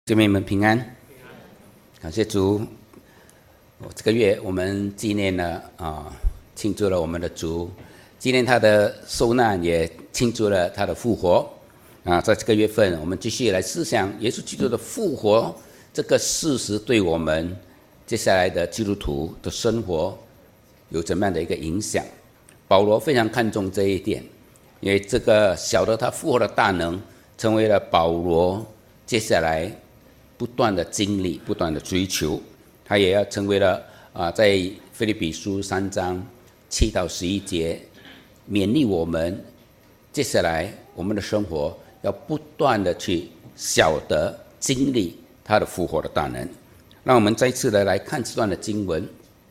姐妹们平安，感谢主。这个月我们纪念了庆祝了我们的主，纪念他的受难，也庆祝了他的复活。在这个月份，我们继续来思想耶稣基督的复活这个事实对我们接下来的基督徒的生活有怎么样的一个影响。保罗非常看重这一点，因为这个晓得他复活的大能，成为了保罗接下来不断的经历，不断的追求。他也要成为了在腓立比书3章7到11节勉励我们，接下来我们的生活要不断的去晓得经历他的复活的大能。让我们再次的来看这段的经文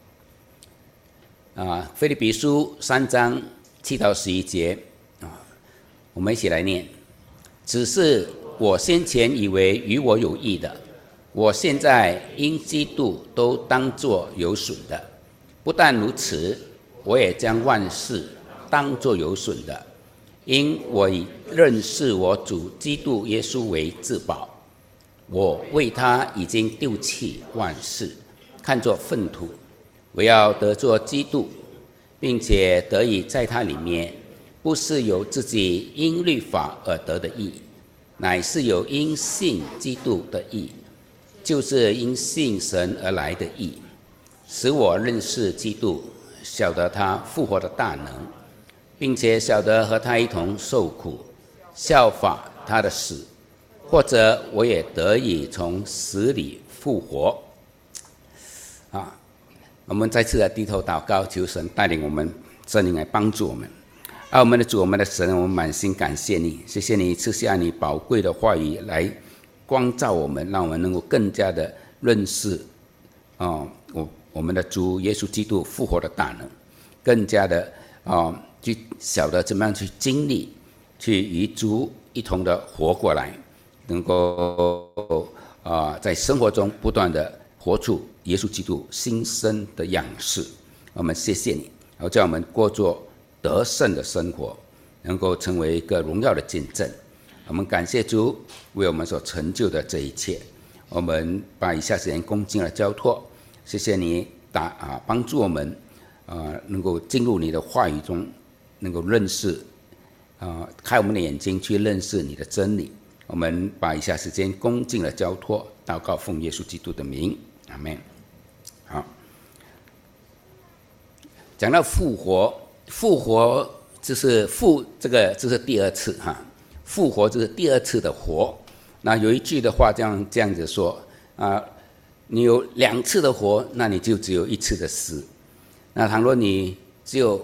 腓立比书3章7到11节我们一起来念。只是我先前以为与我有益的，我现在因基督都当作有损的。不但如此，我也将万事当作有损的，因我以认识我主基督耶稣为至宝。我为他已经丢弃万事，看作粪土，我要得作基督，并且得以在他里面，不是由自己因律法而得的义，乃是有因信基督的义，就是因信神而来的义，使我认识基督，晓得他复活的大能，并且晓得和他一同受苦，效法他的死，或者我也得以从死里复活。我们再次的低头祷告，求神带领我们，圣灵来帮助我们。我们的主，我们的神，我们满心感谢你，谢谢你赐下你宝贵的话语来光照我们，让我们能够更加的认识我们的主耶稣基督复活的大能，更加的去晓得怎么样去经历，去与主一同的活过来，能够在生活中不断的活出耶稣基督新生的样式。我们谢谢你，然后叫我们过做得胜的生活，能够成为一个荣耀的见证。我们感谢主为我们所成就的这一切。我们把以下时间恭敬的交托，谢谢你帮助我们能够进入你的话语中，能够认识开我们的眼睛去认识你的真理。我们把以下时间恭敬的交托，祷告奉耶稣基督的名，阿们。好，讲到复活这是第二次复活就是第二次的活。那有一句的话这样子说你有2次的活，那你就只有1次的死。那倘若你只有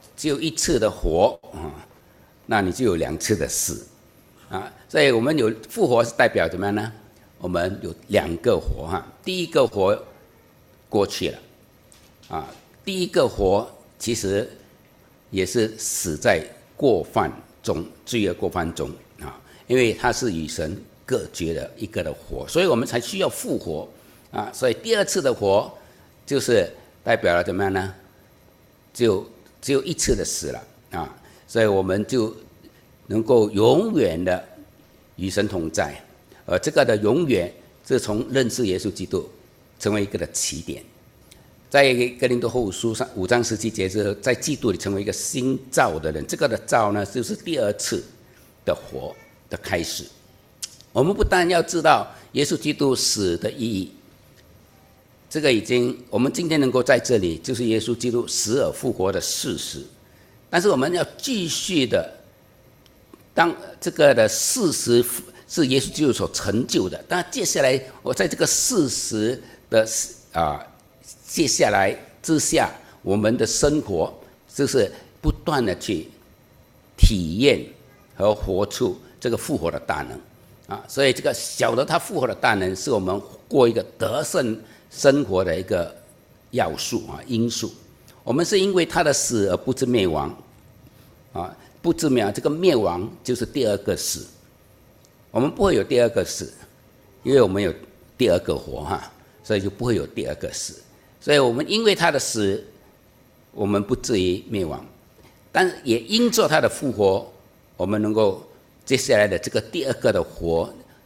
1次的活那你就有2次的死所以我们有复活是代表怎么样呢？我们有2个活第一个活过去了第一个活其实也是死在过犯中，罪恶过犯中因为它是与神隔绝的一个的活，所以我们才需要复活所以第2次的活就是代表了怎么样呢？只有1次的死了所以我们就能够永远的与神同在，而这个的永远是从认识耶稣基督成为一个的起点。在哥林多后书5章17节是在基督里成为一个新造的人，这个的造呢，就是第2次的活的开始。我们不但要知道耶稣基督死的意义，这个我们今天能够在这里，就是耶稣基督死而复活的事实。但是我们要继续的，当这个的事实是耶稣基督所成就的，但接下来我在这个事实的接下来之下，我们的生活就是不断的去体验和活出这个复活的大能所以这个晓得他复活的大能是我们过一个得胜生活的一个要素因素。我们是因为他的死而不致灭亡不致灭亡，这个灭亡就是第2个死。我们不会有第2个死，因为我们有第2个活所以就不会有第2个死。所以我们因为他的死，我们不至于灭亡，但也因着他的复活，我们能够接下来的这个第2个的活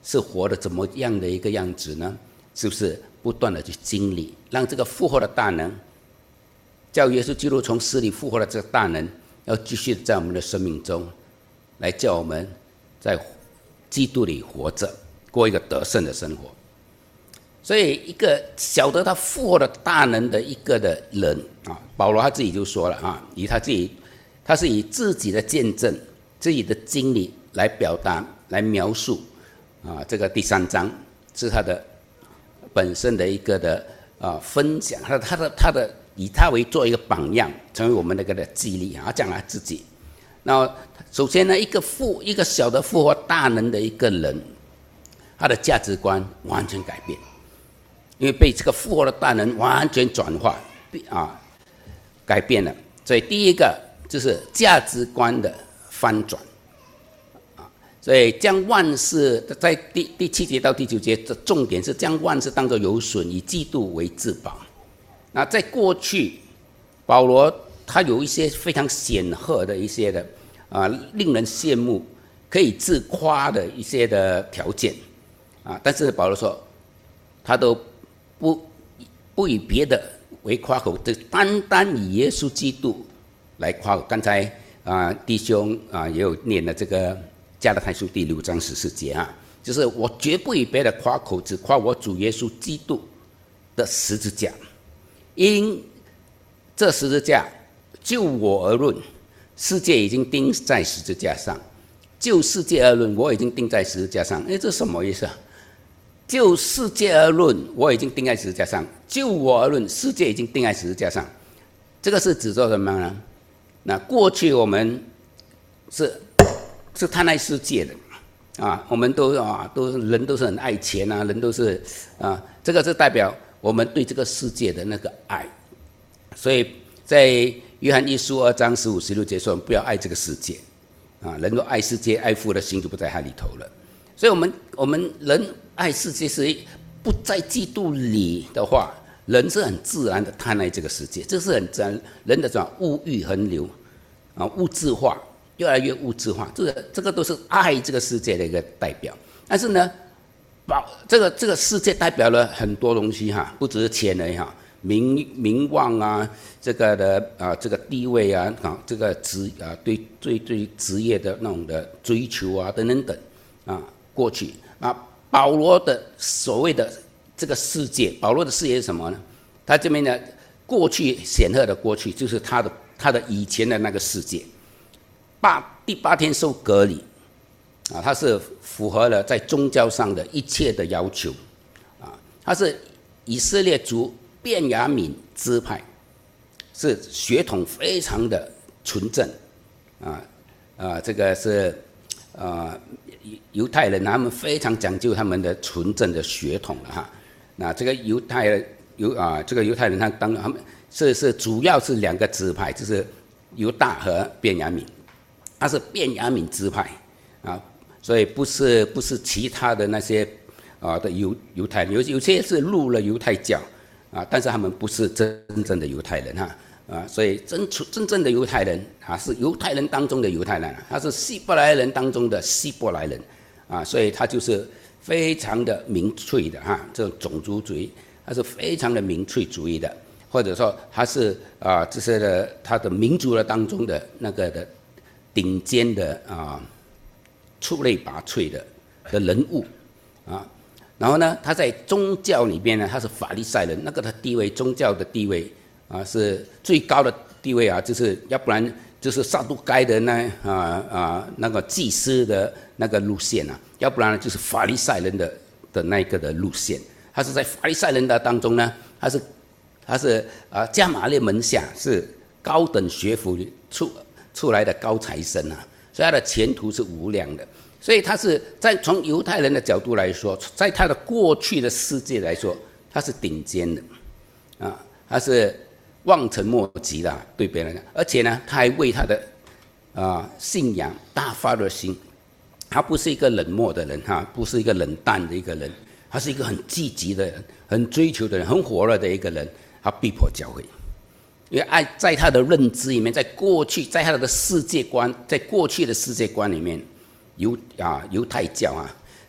是活得怎么样的一个样子呢？是不是不断的去经历，让这个复活的大能，叫耶稣基督从死里复活的这个大能，要继续在我们的生命中，来叫我们在基督里活着，过一个得胜的生活。所以一个晓得他复活的大能的一个的人啊，保罗他自己就说了啊，他是以自己的见证、自己的经历来表达、来描述啊，这个第3章是他的本身的一个的分享，他的以他为做一个榜样，成为我们那个的激励啊，他讲他自己。那首先呢，一个小的复活大能的一个人，他的价值观完全改变。因为被这个复活的大能完全转化改变了，所以第一个就是价值观的翻转所以将万事在第7节到第9节的重点是将万事当作有损，以基督为至宝。那在过去，保罗他有一些非常显赫的一些的令人羡慕、可以自夸的一些的条件但是保罗说，他都不以别的为夸口，就单单以耶稣基督来夸口。刚才弟兄也有念了这个加拉太书第6章14节就是我绝不以别的夸口，只夸我主耶稣基督的十字架。因这十字架就我而论，世界已经钉在十字架上；就世界而论，我已经钉在十字架上。这什么意思就世界而论，我已经钉在十字架上；就我而论，世界已经钉在十字架上。这个是指做什么呢？那过去我们是贪爱世界的我们人都是很爱钱人都是这个是代表我们对这个世界的那个爱。所以在约翰1书2章15、16节说，不要爱这个世界人若爱世界，爱父的心就不在他里头了。所以我们人爱世界是不在基督里的话，人是很自然的贪爱这个世界，这是很自然人的物欲横流物质化，越来越物质化，这个都是爱这个世界的一个代表。但是呢，这个世界代表了很多东西不只是钱而已名望这个的这个地位这个对职业的那种的追求等等过去保罗的所谓的这个世界，保罗的世界是什么呢？他这边的过去显赫的过去，就是他的以前的那个世界。第8天受割礼他是符合了在宗教上的一切的要求他是以色列族便雅悯支派，是血统非常的纯正这个是犹太人他们非常讲究他们的纯正的血统那这个犹太人他们是主要是2个支派，就是犹大和便雅悯。他是便雅悯支派所以不是其他的那些的犹太人，有些是入了犹太教但是他们不是真正的犹太人所以真正的犹太人是犹太人当中的犹太人他是希伯来人当中的希伯来人所以他就是非常的民粹的这种种族主义，他是非常的民粹主义的，或者说他是这些的他的民族的当中的那个的顶尖的出类拔萃的人物然后呢，他在宗教里边呢，他是法利赛人，那个他地位，宗教的地位是最高的地位就是要不然就是撒都该的那个祭司的那个路线要不然就是法利赛人的那个的路线。他是在法利赛人的当中呢，他是加马列门下是高等学府出来的高材生所以他的前途是无量的。所以他是从犹太人的角度来说，在他的过去的世界来说，他是顶尖的他是望尘莫及的对别人而且呢，他还为他的信仰大发热心。他不是一个冷漠的人不是一个冷淡的一个人，他是一个很积极的人，很追求的人，很火热的一个人。他逼迫教会，因为爱在他的认知里面，在过去，在他的世界观，在过去的世界观里面，犹太教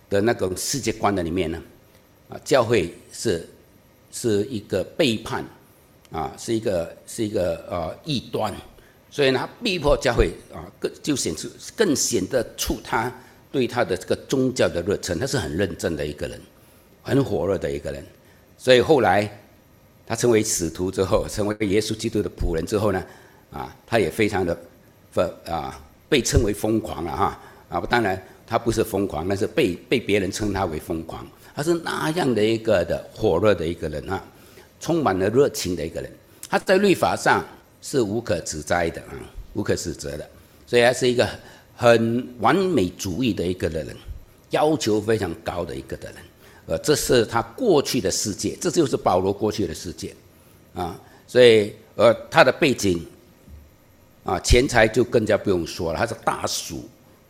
的那种世界观的里面呢，教会是一个背叛是一个异端，所以呢，逼迫教会更显得出他对他的这个宗教的热忱，他是很认真的一个人，很火热的一个人。所以后来他成为使徒之后，成为耶稣基督的仆人之后呢，他也非常的被称为疯狂了当然他不是疯狂，但是被别人称他为疯狂。他是那样的一个的火热的一个人充满了热情的一个人。他在律法上是无可指摘的无可指责的，所以他是一个很完美主义的一个的人，要求非常高的一个的人。这是他过去的世界，这就是保罗过去的世界所以他的背景钱财就更加不用说了，他是大属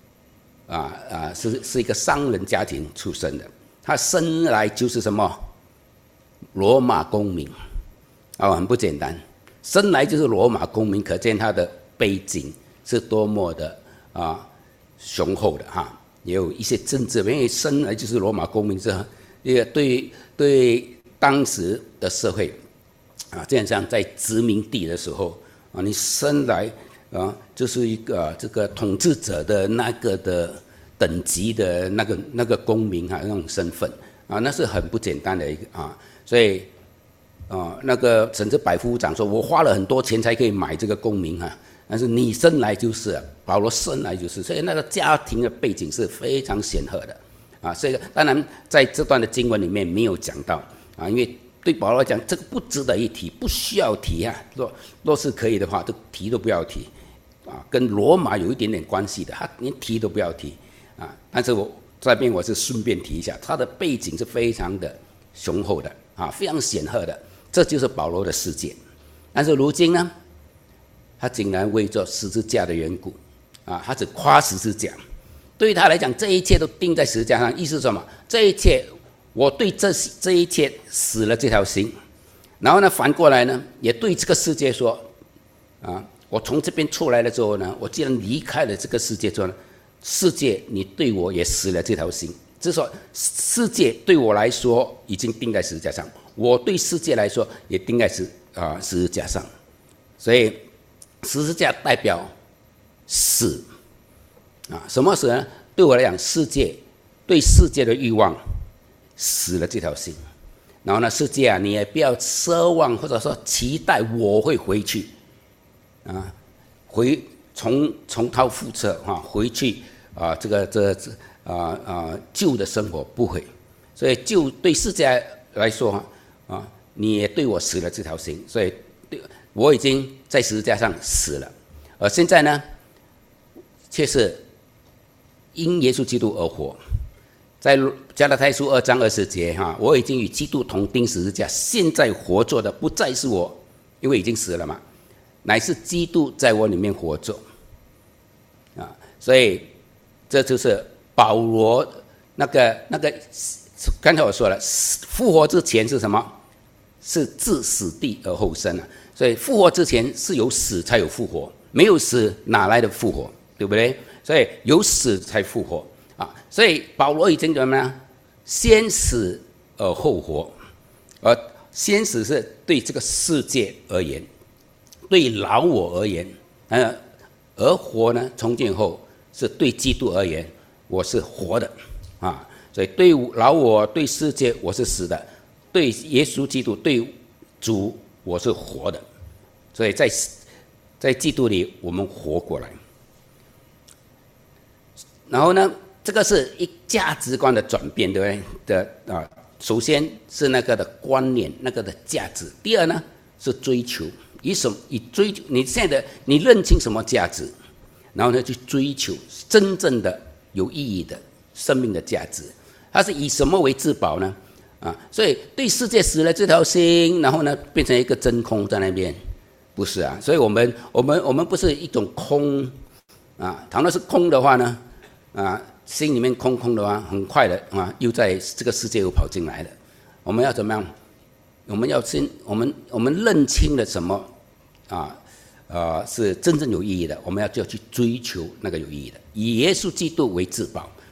是一个商人家庭出身的，他生来就是什么罗马公民很不简单，生来就是罗马公民，可见他的背景是多么的雄厚的也有一些政治，因为生来就是罗马公民，这对当时的社会这样像在殖民地的时候你生来就是一个这个统治者的那个的等级的那个公民那种身份那是很不简单的一个所以那个甚至百夫长说，我花了很多钱才可以买这个公民但是你生来就是保罗生来就是，所以那个家庭的背景是非常显赫的所以当然在这段的经文里面没有讲到因为对保罗来讲这个不值得一提，不需要提若是可以的话，都提都不要提跟罗马有一点点关系的，他连提都不要提但是我这边我是顺便提一下，他的背景是非常的雄厚的非常显赫的，这就是保罗的世界。但是如今呢，他竟然为着十字架的缘故他只夸十字架，对于他来讲这一切都钉在十字架上，意思是什么？这一切我对这一切死了这条心，然后呢反过来呢也对这个世界说我从这边出来了之后呢，我既然离开了这个世界之后呢，世界你对我也死了这条心，就是说世界对我来说已经钉在十字架上，我对世界来说也钉在十字架上。所以十字架代表死什么死呢？对我来讲，对世界的欲望死了这条心，然后呢世界你也不要奢望或者说期待我会回去重蹈覆辙回去旧的生活，不会。所以就对世界来说你也对我死了这条心，所以我已经在十字架上死了，而现在呢却是因耶稣基督而活。在加拉太书2章20节我已经与基督同钉十字架，现在活着的不再是我，因为已经死了嘛，乃是基督在我里面活着所以这就是保罗那个刚才我说了，复活之前是什么？是自死地而后生所以复活之前是有死才有复活，没有死哪来的复活，对不对？所以有死才复活所以保罗已经怎么样？先死而后活，而先死是对这个世界而言，对老我而言而活呢，从今以后是对基督而言，我是活的所以对老我对世界我是死的，对耶稣基督对主我是活的，所以在基督里我们活过来。然后呢，这个是一价值观的转变，对不对？首先是那个的观念，那个的价值。第二呢是追求，以追求你现在你认清什么价值，然后呢去追求真正的有意义的生命的价值。它是以什么为至宝呢？所以对世界死了这条心，然后呢变成一个真空在那边，不是所以我们不是一种空倘若是空的话呢心里面空空的话，很快的又在这个世界又跑进来了。我们要怎么样？我们要我们认清了什么是真正有意义的，我们就要去追求那个有意义的，以耶稣基督为至宝。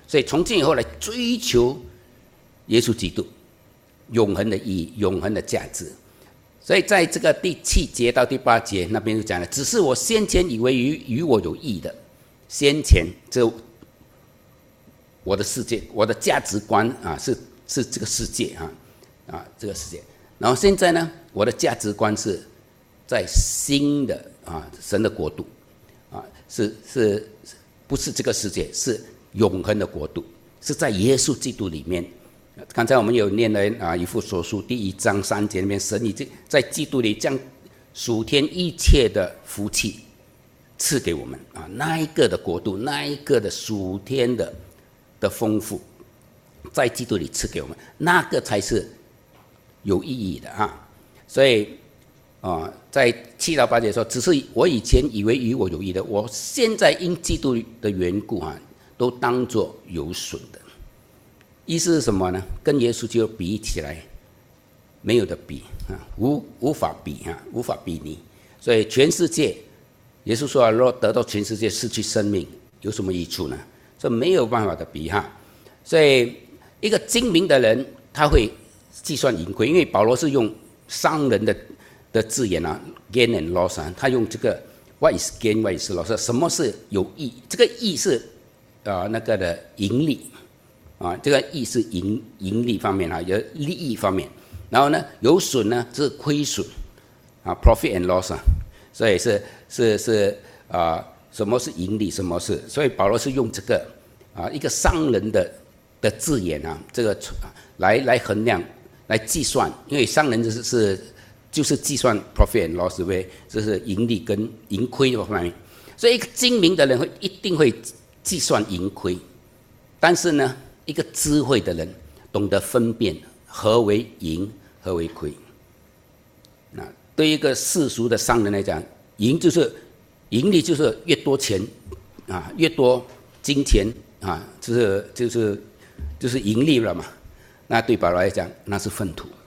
所以从今以后来追求耶稣基督永恒的意义、永恒的价值。所以在这个第7节到第8节那边就讲了，只是我先前以为与我有益的，先前这我的世界、我的价值观啊，是这个世界啊，这个世界。然后现在呢，我的价值观是在新的神的国度啊，是不是这个世界？是永恒的国度，是在耶稣基督里面。刚才我们有念了以弗所书第1章3节里面，神已经在基督里将属天一切的福气赐给我们啊，那一个的国度，那一个的属天的丰富，在基督里赐给我们，那个才是有意义的啊。所以在7到8节说，只是我以前以为与我有益的，我现在因基督的缘故都当作有损的。意思是什么呢？跟耶稣基督比起来，没有的比无法比无法比拟。所以全世界，耶稣说，若得到全世界，失去生命，有什么益处呢？这没有办法的比所以一个精明的人，他会计算盈亏，因为保罗是用商人的字眼gain and loss 他用这个 what is gain, what is loss， 什么是有益？这个益是那个的盈利这个益是盈利方面有利益方面，然后呢有损呢是亏损profit and loss 所以是什么是盈利，什么是，所以保罗是用这个一个商人的字眼这个来衡量、来计算，因为商人就是计算 profit and loss， 对不对？这是盈利跟盈亏的方面。所以一个精明的人一定会计算盈亏，但是呢，一个智慧的人懂得分辨何为盈，何为亏。那对一个世俗的商人来讲，盈利就是越多钱越多金钱就是盈利了嘛。那对保罗来讲，那是粪土，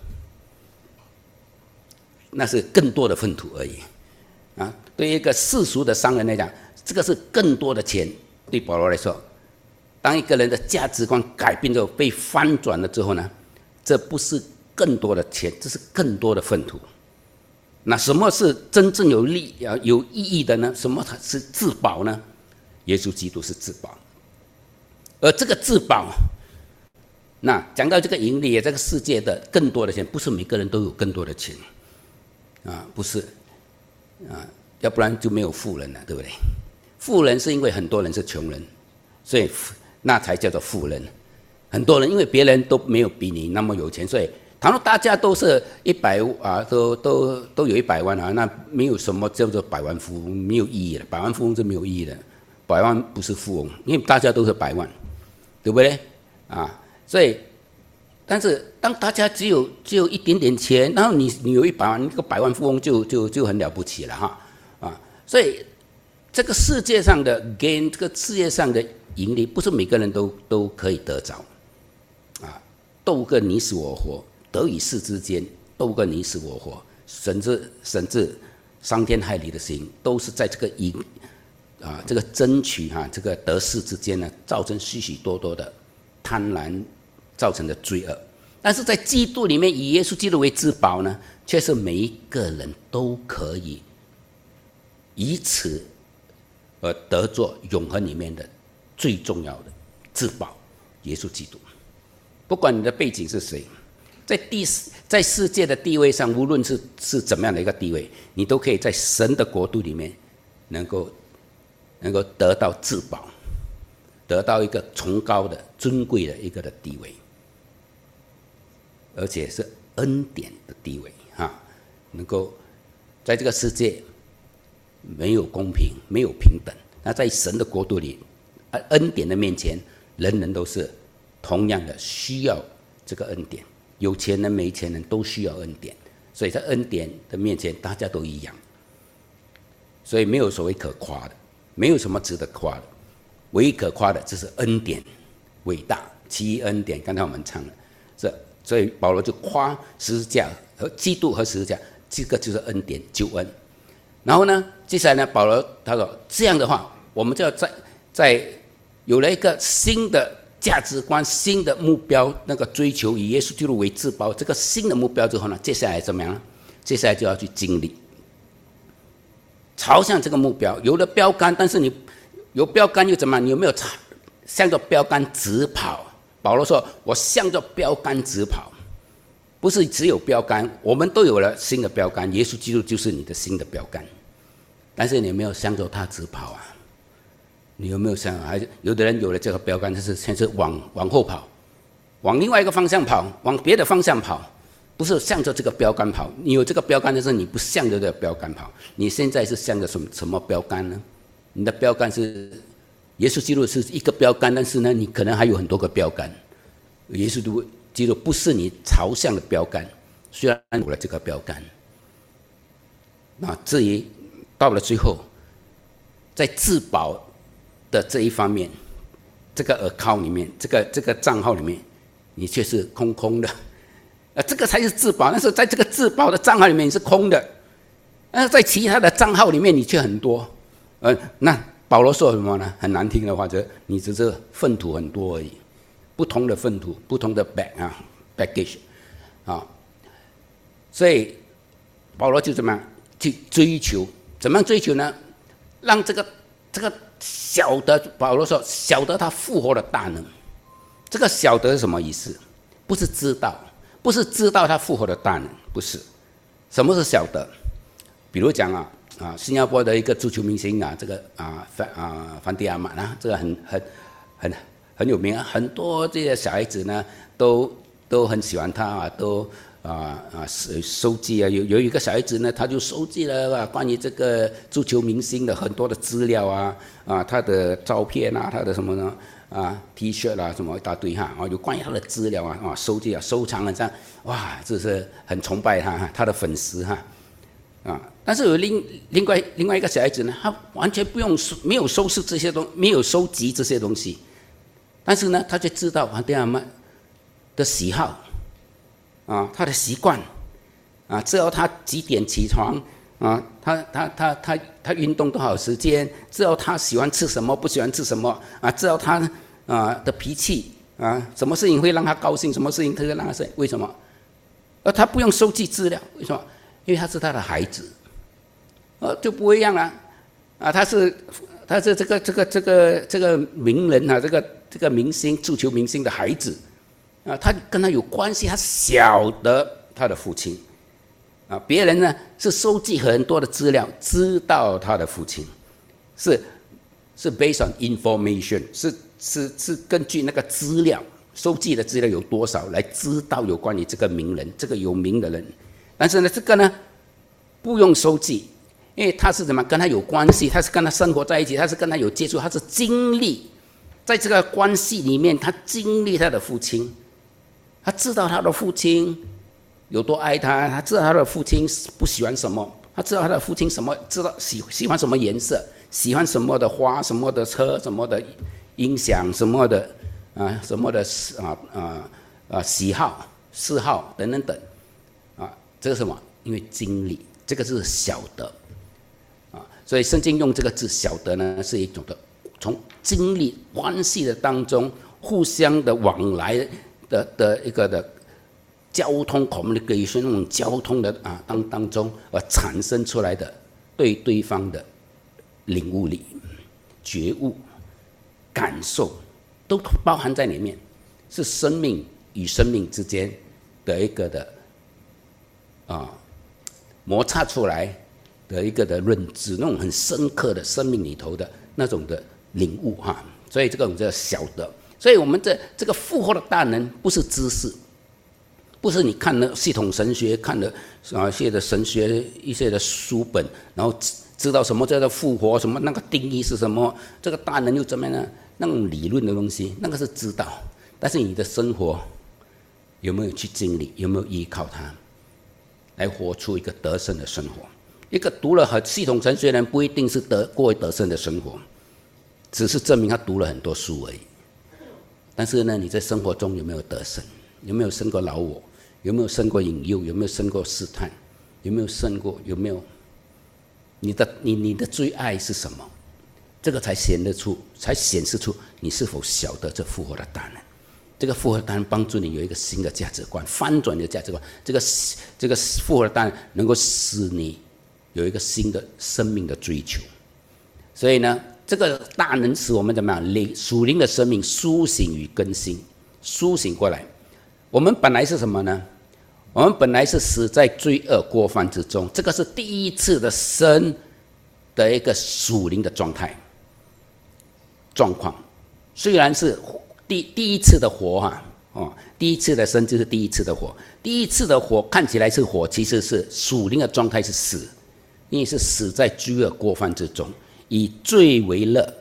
那是更多的粪土而已对一个世俗的商人来讲，这个是更多的钱。对保罗来说，当一个人的价值观改变之后，被翻转了之后呢，这不是更多的钱，这是更多的粪土。那什么是真正有意义的呢？什么是至宝呢？耶稣基督是至宝。而这个至宝，那讲到这个盈利，这个世界的更多的钱，不是每个人都有更多的钱不是要不然就没有富人了，对不对？富人是因为很多人是穷人，所以那才叫做富人。很多人因为别人都没有比你那么有钱，所以倘若大家都是都有100万那没有什么叫做百万富翁，没有意义的。百万富翁是没有意义的，百万不是富翁，因为大家都是百万，对不对所以，但是当大家只有一点点钱，然后你有100万，你这个百万富翁就很了不起了所以这个世界上的 gain， 这个世界上的盈利，不是每个人都可以得着斗个你死我活，得与失之间斗个你死我活，甚至伤天害理的事情，都是在这个这个争取这个得失之间呢，造成许许多多的贪婪，造成的罪恶。但是在基督里面，以耶稣基督为至宝呢，却是每一个人都可以以此而得作永恒里面的最重要的至宝，耶稣基督。不管你的背景是谁，在世界的地位上，无论是怎么样的一个地位，你都可以在神的国度里面能够得到至宝，得到一个崇高的尊贵的一个的地位，而且是恩典的地位能够在这个世界没有公平，没有平等，那在神的国度里，恩典的面前，人人都是同样的需要这个恩典，有钱人没钱人都需要恩典，所以在恩典的面前大家都一样，所以没有所谓可夸的，没有什么值得夸的，唯一可夸的就是恩典伟大，其一恩典，刚才我们唱了所以保罗就夸十字架和基督和十字架，这个就是恩典救恩。然后呢，接下来呢，保罗他说这样的话，我们就要在有了一个新的价值观、新的目标，那个追求以耶稣基督为至宝，这个新的目标之后呢，接下来怎么样呢？接下来就要去经历，朝向这个目标，有了标杆，但是你有标杆又怎么样？你有没有向着标杆直跑？保罗说：“我向着标杆直跑。”不是只有标杆，我们都有了新的标杆，耶稣基督就是你的新的标杆。但是你有没有向着他直跑啊？你有没有想？还有的人有了这个标杆，但是先是往后跑，往另外一个方向跑，往别的方向跑，不是向着这个标杆跑。你有这个标杆，但是你不向着这个标杆跑。你现在是向着什么标杆呢？你的标杆是耶稣基督是一个标杆，但是呢，你可能还有很多个标杆。耶稣基督不是你朝向的标杆，虽然有了这个标杆，那至于到了最后，在自保的这一方面，这个 account 里面，这个账号里面，你却是空空的，这个才是自保。但是在这个自保的账号里面你是空的，在其他的账号里面你却很多。那保罗说什么呢？很难听的话，就是你只是粪土很多而已，不同的粪土，不同的 baggage 啊。所以保罗就怎么样去追求？怎么样追求呢？让这个晓得，保罗说晓得他复活的大能。这个晓得是什么意思？不是知道，不是知道他复活的大能，不是。什么是晓得？比如讲新加坡的一个足球明星这个范迪亚马呢，这个很有名，很多这些小孩子呢都很喜欢他都收集有一个小孩子呢，他就收集了关于这个足球明星的很多的资料他的照片他的什么呢T 恤什么一大堆有关于他的资料收集收藏了这样，哇，这是很崇拜他的粉丝但是有另外一个小孩子呢，他完全没有收拾这些东西，没有收集这些东西，但是呢，他就知道范迪亚马的喜好他的习惯知道他几点起床他运动多少时间，知道他喜欢吃什么不喜欢吃什么知道他的脾气什么事情会让他高兴，什么事情会让他生气，为什么？他不用收集资料，为什么？因为他是他的孩子就不一样了他是这个名人这个明星足球明星的孩子他跟他有关系，他晓得他的父亲别人呢是收集很多的资料，知道他的父亲是 based on information， 是根据那个资料收集的资料有多少来知道有关于这个名人，这个有名的人。但是呢，这个呢不用收集，因为他是怎么跟他有关系，他是跟他生活在一起，他是跟他有接触，他是经历在这个关系里面，他经历他的父亲，他知道他的父亲有多爱他，他知道他的父亲不喜欢什么，他知道他的父亲知道喜欢什么颜色，喜欢什么的花，什么的车，什么的音响，什么的喜好嗜好等等等这个什么？因为经历，这个是晓得所以圣经用这个字晓得呢，是一种的从经历关系的当中互相的往来的一个的交通 communication 那种交通的当中而产生出来的对对方的领悟力、觉悟、感受都包含在里面，是生命与生命之间的一个的摩擦出来的一个的认知，那种很深刻的生命里头的那种的领悟所以这种叫晓得。所以我们这个复活的大能不是知识，不是你看了系统神学，看了一些的神学一些的书本，然后知道什么叫做复活，什么那个定义是什么，这个大能又怎么样呢？那种理论的东西，那个是知道，但是你的生活有没有去经历，有没有依靠它来活出一个得胜的生活？一个读了很系统神学的人不一定是过得胜的生活，只是证明他读了很多书而已。但是呢，你在生活中有没有得胜？有没有胜过老我？有没有胜过引诱？有没有胜过试探？有没有胜过？有没有你的最爱是什么？ 这个才显示出你是否晓得这复活的大能。这个复活的大能帮助你有一个新的价值观，翻转你的价值观。这个复活的大能能够使你有一个新的生命的追求。所以呢，这个大能使我们怎么样？属灵的生命苏醒与更新，苏醒过来。我们本来是什么呢？我们本来是死在罪恶过犯之中，这个是第一次的生的一个属灵的状况。虽然是第一次的活第一次的生就是第一次的活。第一次的活看起来是活，其实是属灵的状态是死，因为是死在罪恶过犯之中，以罪为乐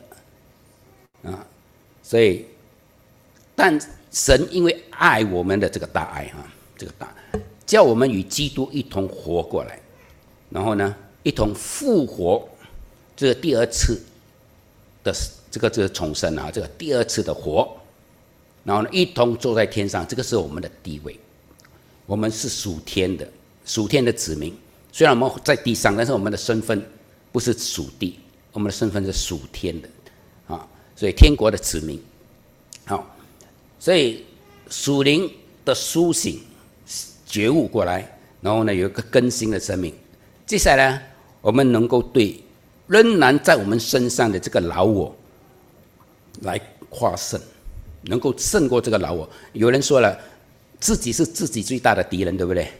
所以，但神因为爱我们的这个大爱这个大，叫我们与基督一同活过来，然后呢，一同复活，这个第二次的这个重生这个第二次的活。然后呢，一同坐在天上，这个是我们的地位。我们是属天的子民。虽然我们在地上，但是我们的身份不是属地，我们的身份是属天的所以天国的子民。好，所以属灵的苏醒、觉悟过来，然后呢，有一个更新的生命。接下来呢，我们能够对仍然在我们身上的这个老我来夸胜。能够胜过这个老我。有人说了，自己是自己最大的敌人，对不对？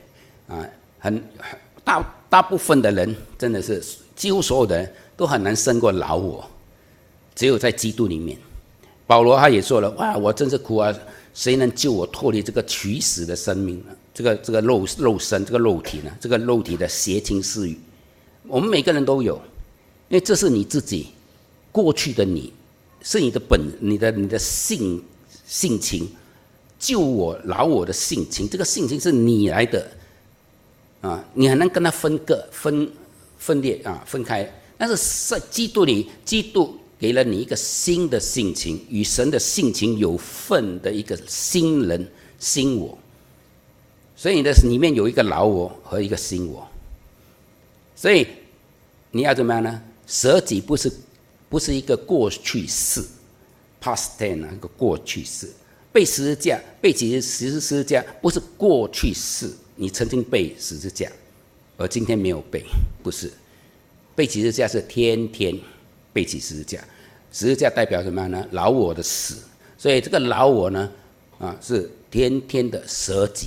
大部分的人真的是几乎所有的人都很难胜过老我，只有在基督里面。保罗他也说了，哇，我真是苦啊！谁能救我脱离这个取死的生命呢？这个肉身，这个肉体呢？这个肉体的邪情私欲，我们每个人都有，因为这是你自己过去的你。是你的性情，救我老我的性情，这个性情是你来的你很难跟他分裂分开。但是在基督里，基督给了你一个新的性情，与神的性情有份的一个新人新我。所以你的里面有一个老我和一个新我。所以你要怎么样呢？舍己不是一个过去式 ，past tense 一个过去式。被十字架，被十字架不是过去式，你曾经被十字架，而今天没有被，不是。被十字架是天天被起十字架，十字架代表什么呢？老我的死。所以这个老我呢，是天天的舍己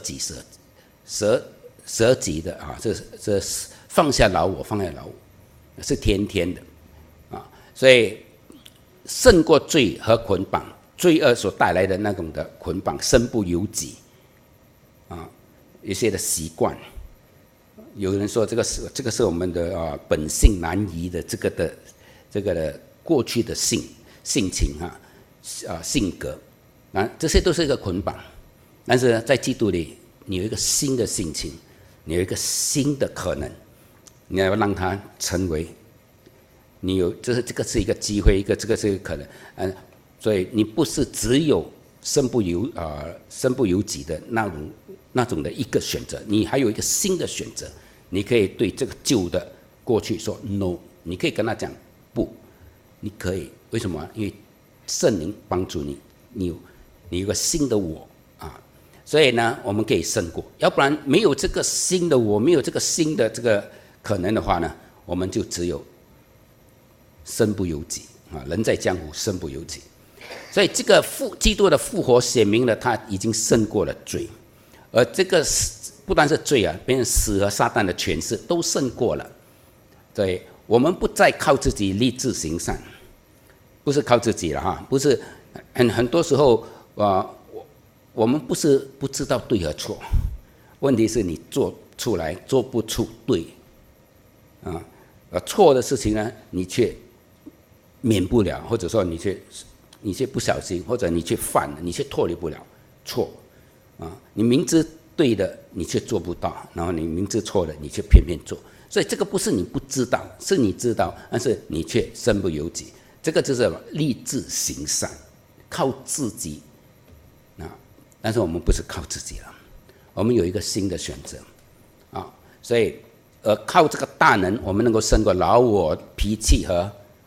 的这放下老我，是天天的。所以胜过罪和捆绑，罪恶所带来的那种的捆绑，身不由己一些的习惯。有人说这个是我们的本性难移的这个的过去的性情性格这些都是一个捆绑。但是在基督里，你有一个新的性情，你有一个新的可能，你要让它成为。你有，这个是一个机会，这个是一个可能，所以你不是只有身不由己的那种的一个选择，你还有一个新的选择，你可以对这个旧的过去说 no， 你可以跟他讲不，你可以，为什么？因为圣灵帮助你，你有个新的我所以呢，我们可以胜过，要不然没有这个新的我，没有这个新的这个可能的话呢，我们就只有身不由己人在江湖身不由己。所以这个基督的复活显明了他已经胜过了罪，而这个不单是罪变成死和撒旦的权势都胜过了。对，我们不再靠自己立志行善，不是靠自己了不是很多时候我们不是不知道对和错，问题是你做出来做不出对错的事情呢，你却免不了，或者说你却不小心，或者你却犯了，你却脱离不了错你明知对的你却做不到，然后你明知错的你却偏偏做，所以这个不是你不知道，是你知道，但是你却身不由己。这个就是立志行善，靠自己但是我们不是靠自己了，我们有一个新的选择所以靠这个大能，我们能够胜过老我脾气和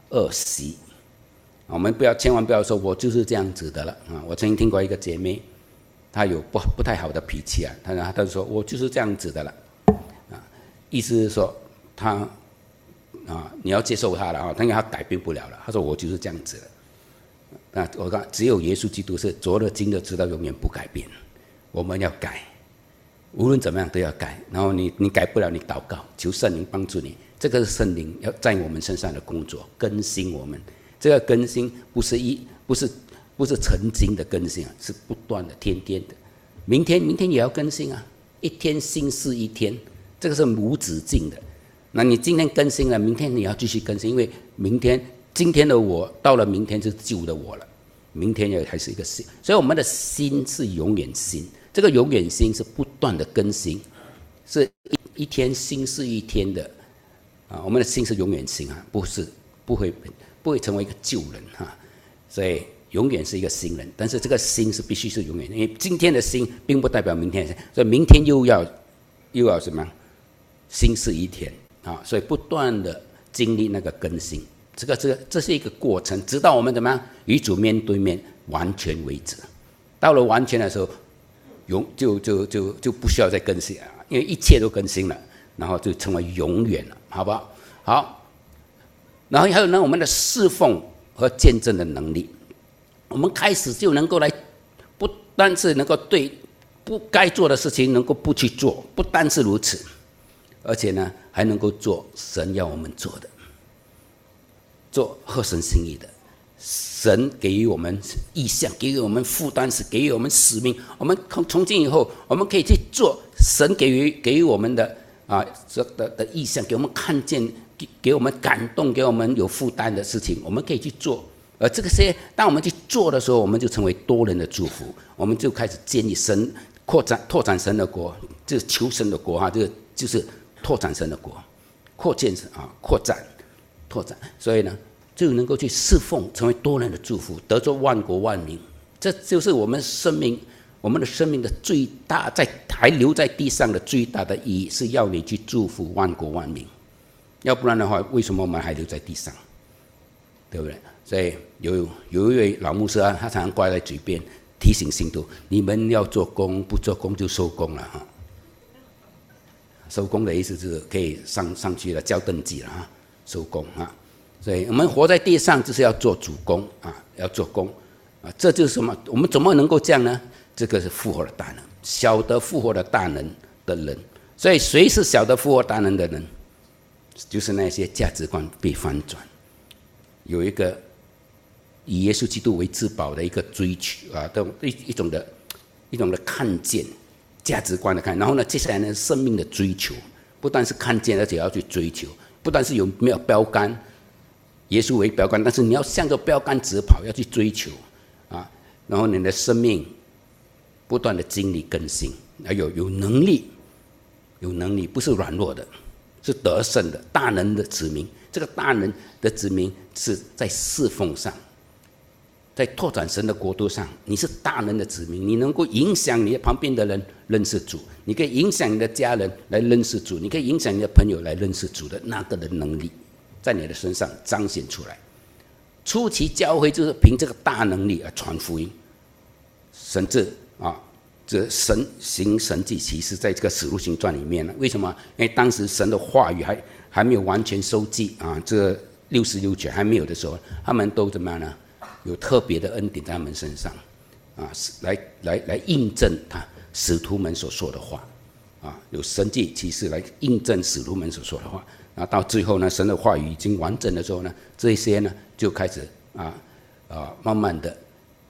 恶习。我们千万不要说我就是这样子的了啊！我曾经听过一个姐妹，她有不太好的脾气啊，她就说我就是这样子的了啊，意思是说她你要接受她了啊，因为她改变不了了。她说我就是这样子了。那我看只有耶稣基督是昨日今日直到永远不改变，我们要改，无论怎么样都要改。然后你改不了，你祷告求圣灵帮助你，这个是圣灵要在我们身上的工作，更新我们。这个更新不是曾经的更新啊，是不断的、天天的。明天也要更新啊，一天新似一天，这个是无止境的。那你今天更新了，明天你要继续更新，因为今天的我到了明天是旧的我了，明天也还是一个新，所以我们的心是永远新。这个永远新是不断的更新，是一天新似一天的啊。我们的心是永远新啊，不会成为一个旧人哈，所以永远是一个新人。但是这个心是必须是永远的，因为今天的心并不代表明天的心，所以明天又要什么新似一天啊！所以不断的经历那个更新，这是一个过程，直到我们怎么样与主面对面完全为止。到了完全的时候，就不需要再更新了，因为一切都更新了，然后就成为永远了，好不好？好。然后还有呢，我们的侍奉和见证的能力，我们开始就能够来，不单是能够对不该做的事情能够不去做，不单是如此，而且呢还能够做神要我们做的，做合神心意的。神给予我们意向，给予我们负担，是给予我们使命。我们从今以后，我们可以去做神给予我们的的意向，给我们看见。给我们感动，给我们有负担的事情，我们可以去做。而这些，当我们去做的时候，我们就成为多人的祝福。我们就开始建立神拓展神的国，就是求神的国哈，这个就是拓展神的国，扩展。所以呢，就能够去侍奉，成为多人的祝福，得着万国万民。这就是我们的生命的最大，还留在地上的最大的意义，是要你去祝福万国万民。要不然的话，为什么我们还留在地上？对不对？所以有一位老牧师啊，他常常挂在嘴边提醒信徒：你们要做工，不做工就收工了哈。收工的意思就是可以上去了，交登记了哈，收工啊。所以我们活在地上就是要做主工啊，要做工啊。这就是什么？我们怎么能够这样呢？这个是复活的大能，晓得复活的大能的人。所以谁是晓得复活大能的人？就是那些价值观被翻转，有一个以耶稣基督为至宝的一个追求啊，一种的看见价值观的看，然后呢，接下来呢，生命的追求，不但是看见，而且要去追求，不但是有没有标杆，耶稣为标杆，但是你要向着标杆直跑，要去追求啊，然后你的生命不断的经历更新，要有能力，不是软弱的。是得胜的大能的子民，这个大能的子民是在侍奉上，在拓展神的国度上，你是大能的子民，你能够影响你的旁边的人认识主，你可以影响你的家人来认识主，你可以影响你的朋友来认识主的那个的能力，在你的身上彰显出来。初期教会就是凭这个大能力而传福音，甚至这神行神迹奇事，在这个使徒行传里面呢？为什么？因为当时神的话语还没有完全收记啊，这66卷还没有的时候，他们都怎么样呢？有特别的恩典在他们身上啊，来印证他使徒们所说的话啊，有神迹奇事来印证使徒们所说的话。然后到最后呢，神的话语已经完整的时候呢，这些呢就开始慢慢的。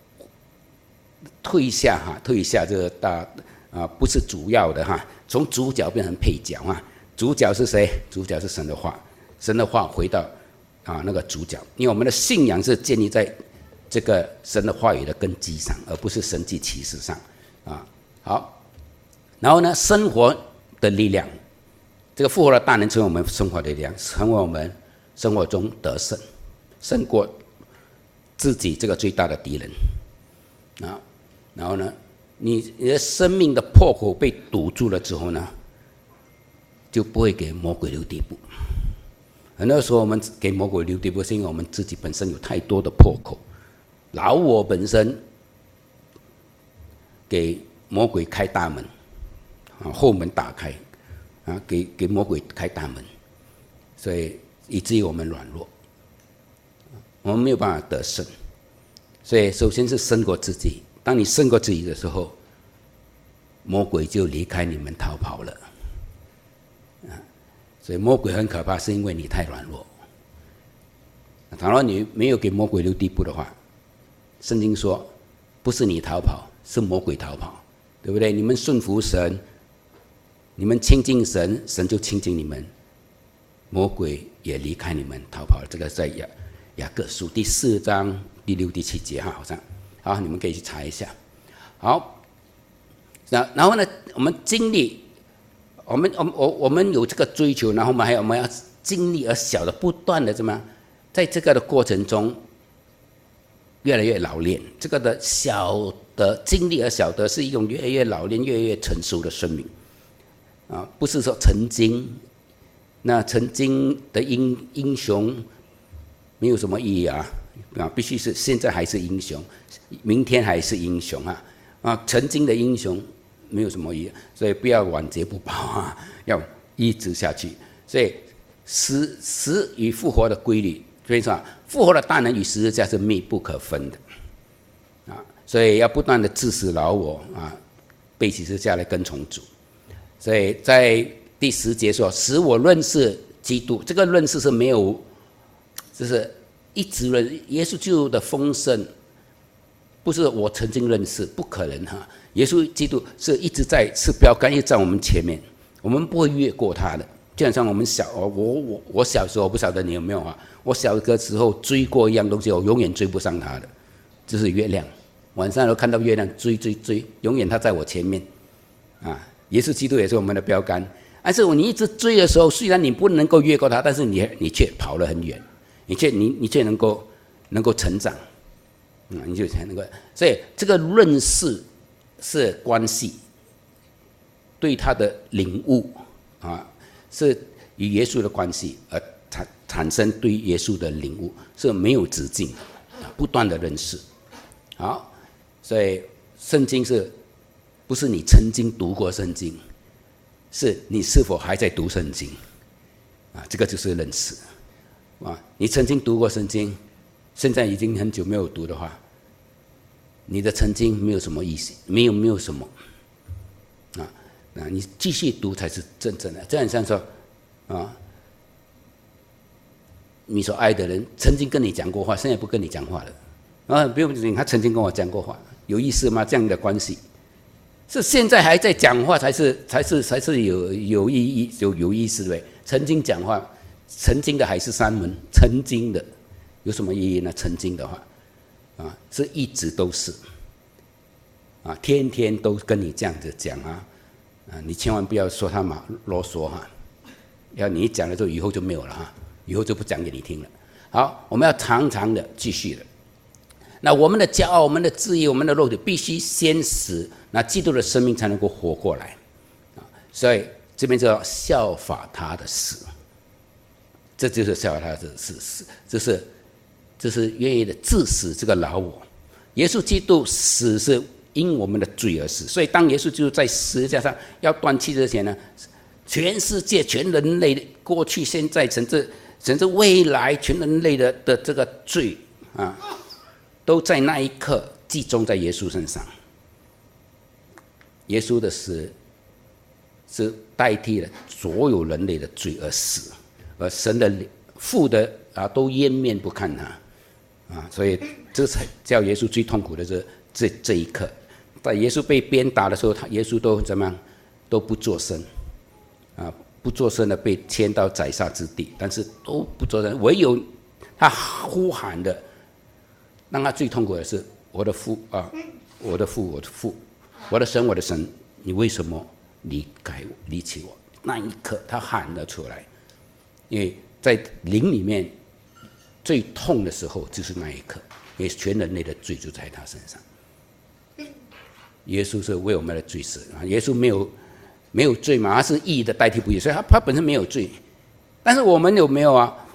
退下这个不是主要的哈，从主角变成配角啊。主角是谁？主角是神的话，神的话回到那个主角，因为我们的信仰是建立在这个神的话语的根基上，而不是神迹奇事上啊。好，然后呢，生活的力量，这个复活的大能成为我们生活的力量，成为我们生活中得胜，胜过自己这个最大的敌人啊。然后呢，你的生命的破口被堵住了之后呢，就不会给魔鬼留地步。 很多时候我们给魔鬼留地步，是因为我们自己本身有太多的破口，老我本身给魔鬼开大门，后门打开，给魔鬼开大门，所以以至于我们软弱，我们没有办法得胜。所以首先是胜过自己，当你胜过自己的时候，魔鬼就离开你们逃跑了。所以魔鬼很可怕，是因为你太软弱。倘若你没有给魔鬼留地步的话，圣经说不是你逃跑，是魔鬼逃跑，对不对？你们顺服神，你们亲近神，神就亲近你们，魔鬼也离开你们逃跑了。这个在雅各书第4章第6、第7节，好像好，你们可以去查一下。好，然后呢，我们经历，我们有这个追求，然后我们要经历而小的，不断的怎么样，在这个的过程中越来越老练。这个的小的经历而小的，是一种越来越老练、越来越成熟的生命不是说曾经，那曾经的英雄没有什么意义必须是现在还是英雄，明天还是英雄曾经的英雄没有什么意义，所以不要晚节不保要一直下去。所以死与复活的规律，所以说复活的大能与十字架是密不可分的所以要不断的致死老我背起十字架来跟从主。所以在第10节说，使我认识基督，这个认识是没有，就是一直认耶稣基督的丰盛，不是我曾经认识，不可能耶稣基督是一直在，是标杆，一直在我们前面，我们不会越过他的。就好像我们我小时候，我不晓得你有没有我小的时候追过一样东西，我永远追不上他的，就是月亮。晚上都看到月亮，追，永远他在我前面耶稣基督也是我们的标杆。但是你一直追的时候，虽然你不能够越过他，但是你却跑得很远，你却能够成长你就才能够。所以这个认识是关系，对他的领悟是与耶稣的关系而产生对耶稣的领悟，是没有止境不断的认识。好，所以圣经是不是你曾经读过圣经，是你是否还在读圣经这个就是认识你曾经读过圣经，现在已经很久没有读的话，你的曾经没有什么意思，没有什么你继续读才是真正的。这样像说你所爱的人曾经跟你讲过话，现在不跟你讲话了不用紧，他曾经跟我讲过话，有意思吗？这样的关系是现在还在讲话才是有意义有意思的。曾经讲话，曾经的还是三门，曾经的有什么意义呢？曾经的话是一直都是天天都跟你这样子讲你千万不要说他啰嗦要你一讲了之后，以后就没有了以后就不讲给你听了。好，我们要常常的继续的。那我们的骄傲、我们的自义、我们的肉体必须先死，那基督的生命才能够活过来所以这边就要效法他的死，这就是效法他的死，这是愿意的致死这个老我。耶稣基督死是因我们的罪而死，所以当耶稣基督在十字架上要断气之前呢，全世界、全人类过去、现在甚至未来全人类的这个罪都在那一刻集中在耶稣身上。耶稣的死是代替了所有人类的罪而死，而神的父的都掩面不看他所以这才叫耶稣最痛苦的是这一刻。在耶稣被鞭打的时候，耶稣都怎么样？都不作声不作声的被牵到宰杀之地，但是都不作声，唯有他呼喊的，让他最痛苦的是我的父我的父，我的父，我的神，我的神，你为什么离弃我？那一刻他喊了出来，因为在灵里面最痛的时候就是那一刻，因为全人类的罪就在他身上。耶稣是为我们的罪死，耶稣没有罪嘛，他是义的代替不义，所以他本身没有罪。但是我们有没有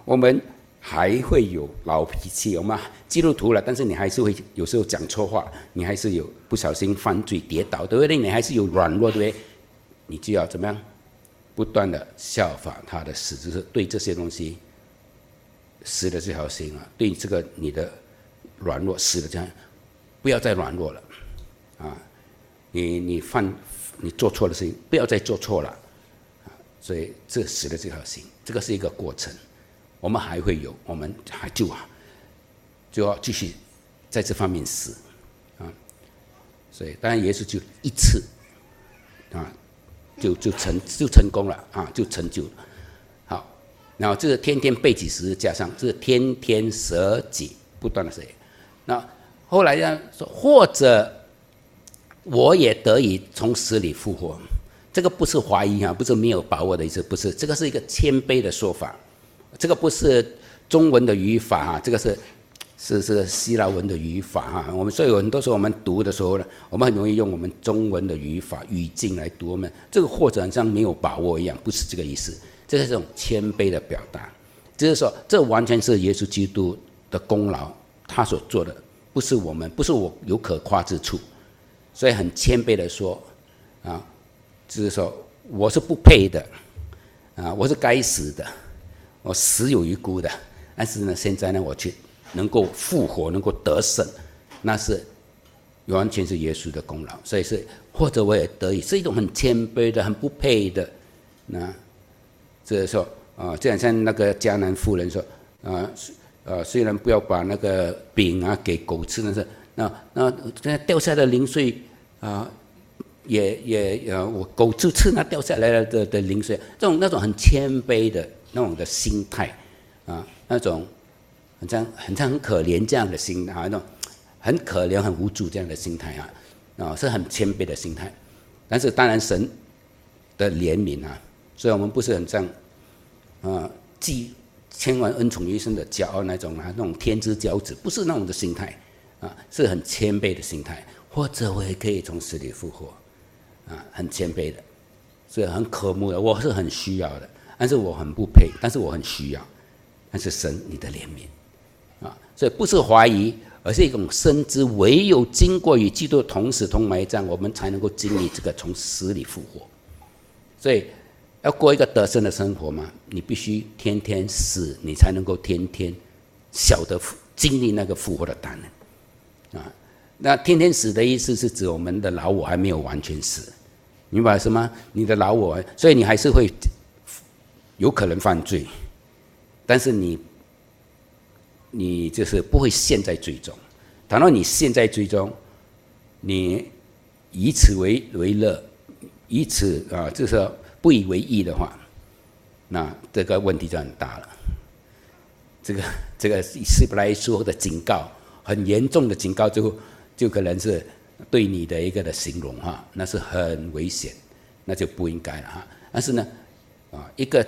我们还会有老脾气，我们基督徒了，但是你还是会有时候讲错话，你还是有不小心犯罪跌倒，对不对？你还是有软弱，对不对？你就要怎么样？不断的效法他的死，就是对这些东西死了这条心啊，对这个你的软弱死了这样，不要再软弱了啊！你做错的事情，不要再做错了啊！所以这死了这条心，这个是一个过程。我们还会有，我们就要继续在这方面死啊！所以当然耶稣就一次啊，就成功了啊，就成就了。好，然后这个天天背起十字架上，这个天天舍己，不断的舍己。那后来呢说，或者我也得以从死里复活，这个不是怀疑啊，不是没有把握的意思，不是，这个是一个谦卑的说法。这个不是中文的语法啊，这个是希腊文的语法啊。我们所以很多时候我们读的时候呢，我们很容易用我们中文的语法语境来读，我们这个或者好像没有把握一样，不是这个意思。这是这种谦卑的表达，就是说这完全是耶稣基督的功劳，他所做的，不是我有可夸之处，所以很谦卑的说啊，就是说我是不配的啊，我是该死的。我死有余辜的，但是呢，现在呢，我去能够复活，能够得胜，那是完全是耶稣的功劳。所以是或者我也得以，是一种很谦卑的、很不配的。那这说啊，就好像那个迦南妇人说虽然不要把那个饼啊给狗吃，但是那掉下的零碎啊。我狗就吃那掉下来的零碎，那种很谦卑的那种的心态啊，那种很可怜这样的心啊，那种很可怜很无助这样的心态啊，是很谦卑的心态。但是当然神的怜悯啊，所以我们不是很像既千万恩宠于一身的骄傲那种天之骄子，不是那种的心态啊，是很谦卑的心态。或者我也可以从死里复活。很谦卑的，所以很渴慕的，我是很需要的，但是我很不配，但是我很需要，但是神你的怜悯所以不是怀疑，而是一种深知，唯有经过与基督同死同埋葬，我们才能够经历这个从死里复活。所以要过一个得胜的生活嘛，你必须天天死，你才能够天天晓得经历那个复活的大能那天天死的意思是指我们的老我还没有完全死，明白什么？你的老我，所以你还是会有可能犯罪，但是你就是不会陷在罪中。倘若你陷在罪中，你以此为乐，以此就是不以为意的话，那这个问题就很大了。这个希伯来书的警告，很严重的警告就可能是对你的一个的形容那是很危险，那就不应该了但是呢一个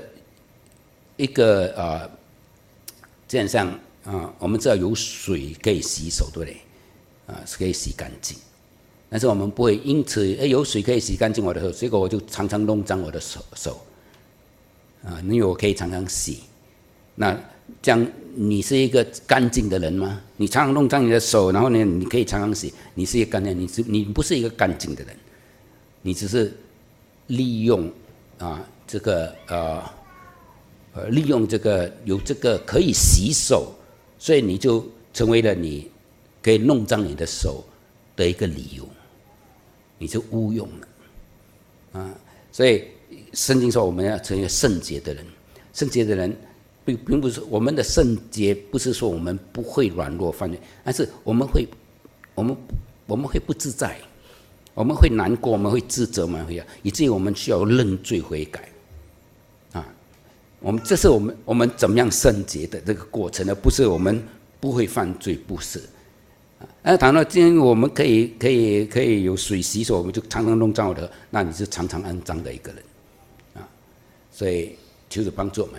这样像我们知道有水可以洗手，对不对是可以洗干净，但是我们不会因此有水可以洗干净我的手，结果我就常常弄脏我的手因为我可以常常洗，那这样你是一个干净的人吗？你常常弄脏你的手，然后呢，你可以常常洗，你是一个干净，你不是一个干净的人，你只是利用这个利用这个有这个可以洗手，所以你就成为了你可以弄脏你的手的一个理由，你就误用了所以圣经说我们要成为圣洁的人，圣洁的人并不是我们的圣洁，不是说我们不会软弱犯罪，但是我们会不自在，我们会难过，我们会自责，我们会以至于我们需要认罪悔改这是我们怎么样圣洁的这个过程，而不是我们不会犯罪，不是倘若今天我们可以有水洗手，我们就常常弄脏的，那你是常常肮脏的一个人所以求主帮助我们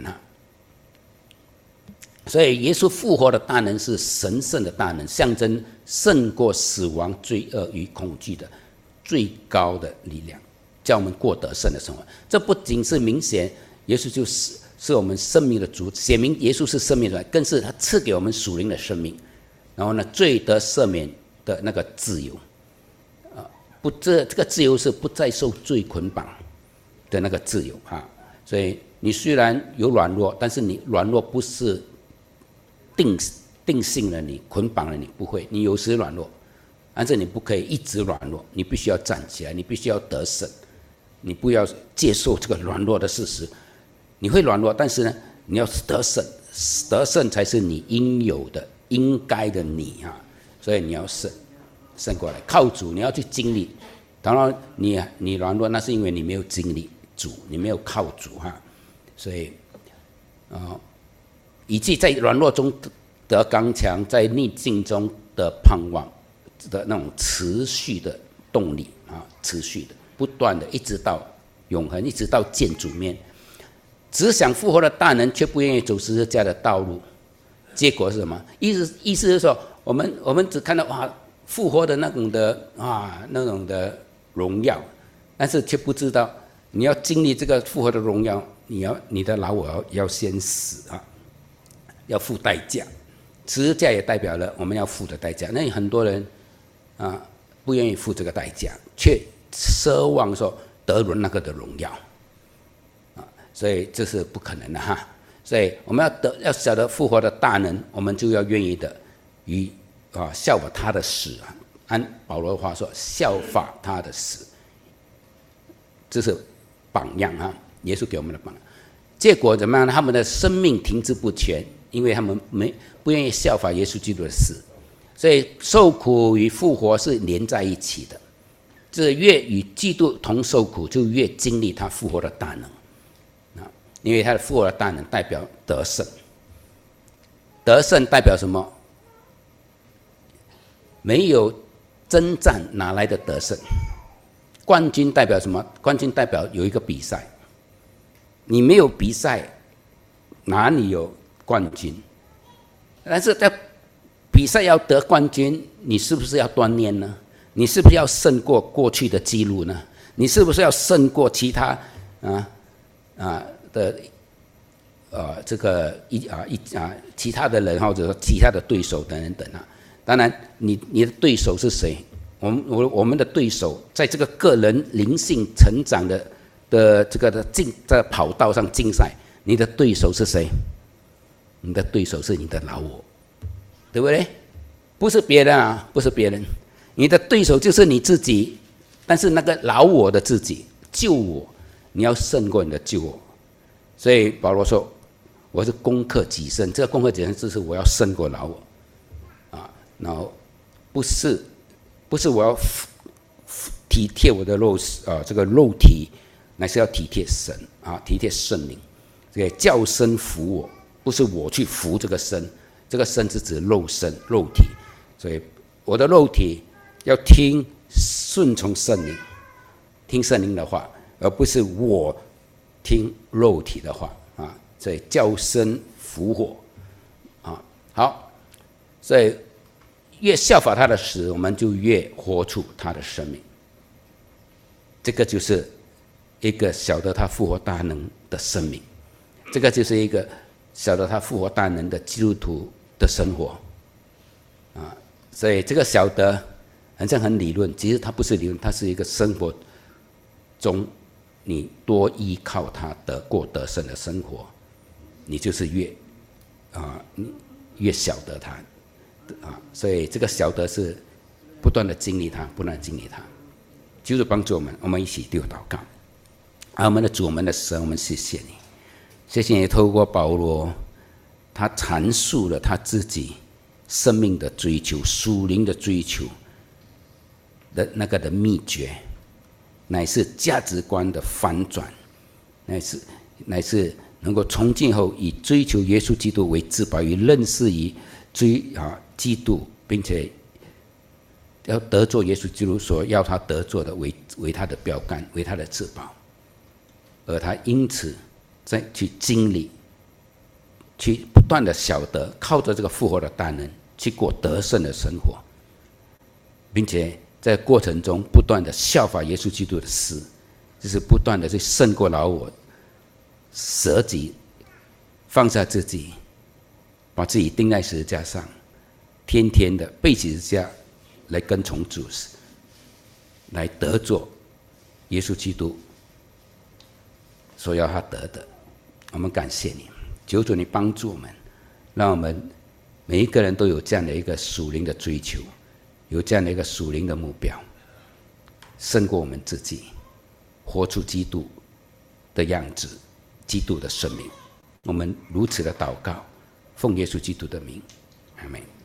所以耶稣复活的大能是神圣的大能，象征胜过死亡、罪恶与恐惧的最高的力量，叫我们过得胜的生活。这不仅是明显耶稣就是我们生命的主，显明耶稣是生命的主，更是他赐给我们属灵的生命。然后呢，罪得赦免的那个自由，这个自由是不再受罪捆绑的那个自由啊。所以你虽然有软弱，但是你软弱不是定性了你，捆绑了你，不会。你有时软弱，但是你不可以一直软弱，你必须要站起来，你必须要得胜，你不要接受这个软弱的事实。你会软弱，但是呢，你要得胜，得胜才是你应有的、应该的你啊。所以你要胜过来，靠主，你要去经历。当然你软弱，那是因为你没有经历主，你没有靠主哈。所以以及在软弱中得刚强，在逆境中的盼望的那种持续的动力啊，持续的、不断的，一直到永恒，一直到见主面。只想复活的大能，却不愿意走十字架的道路，结果是什么？意思是说，我们只看到复活的那种的荣耀，但是却不知道你要经历这个复活的荣耀，你的老我要先死啊，要付代价。十字架也代表了我们要付的代价。那很多人不愿意付这个代价，却奢望说得那个的荣耀。所以这是不可能的哈。所以我们要晓得复活的大能，我们就要愿意的效法他的死啊。按保罗的话说，效法他的死，这是榜样哈。耶稣给我们的榜样。结果怎么样呢？他们的生命停滞不前，因为他们不愿意效法耶稣基督的死。所以受苦与复活是连在一起的。这越与基督同受苦，就越经历他复活的大能。因为他的复活的大能代表得胜，得胜代表什么？没有征战哪来的得胜？冠军代表什么？冠军代表有一个比赛，你没有比赛，哪里有冠军？但是在比赛要得冠军，你是不是要锻炼呢？你是不是要胜过过去的记录呢？你是不是要胜过其他其他的人或者说其他的对手等等啊？当然，你的对手是谁？我们的对手在这个个人灵性成长的这个在跑道上竞赛，你的对手是谁？你的对手是你的老我，对不对？不是别人啊，不是别人，你的对手就是你自己。但是那个老我的自己，旧我，你要胜过你的旧我。所以保罗说，我是攻克己身，这个攻克己身就是我要胜过老我然后不是我要体贴我的这个肉体，乃是要体贴神体贴圣灵。这个叫身服我，不是我去服这个身，这个身是指肉身肉体。所以我的肉体要顺从圣灵，听圣灵的话，而不是我听肉体的话所以叫身服我好，所以越效法他的死，我们就越活出他的生命。这个就是一个晓得他复活大能的生命，这个就是一个晓得他复活大能的基督徒的生活所以这个晓得好像很理论，其实它不是理论，它是一个生活中你多依靠他过得胜的生活，你就是越晓得他所以这个晓得是不断的经历他，不断的经历他。就是帮助我们一起祷告。我们的主，我们的神，我们谢谢你，谢谢你透过保罗，他阐述了他自己生命的追求、属灵的追求的那个的秘诀，乃是价值观的反转，乃是能够从今后以追求耶稣基督为至宝，以认识于基督，并且要得做耶稣基督所要他得做的为他的标杆，为他的至宝。而他因此再去经历，去不断的晓得，靠着这个复活的大能去过得胜的生活，并且在过程中不断的效法耶稣基督的死，就是不断的去胜过老我，舍己放下自己，把自己钉在十字架上，天天的背起十字架来跟从主，来得着耶稣基督所要他得的。我们感谢你，求主你帮助我们，让我们每一个人都有这样的一个属灵的追求，有这样的一个属灵的目标，胜过我们自己，活出基督的样子，基督的生命。我们如此的祷告，奉耶稣基督的名，阿们。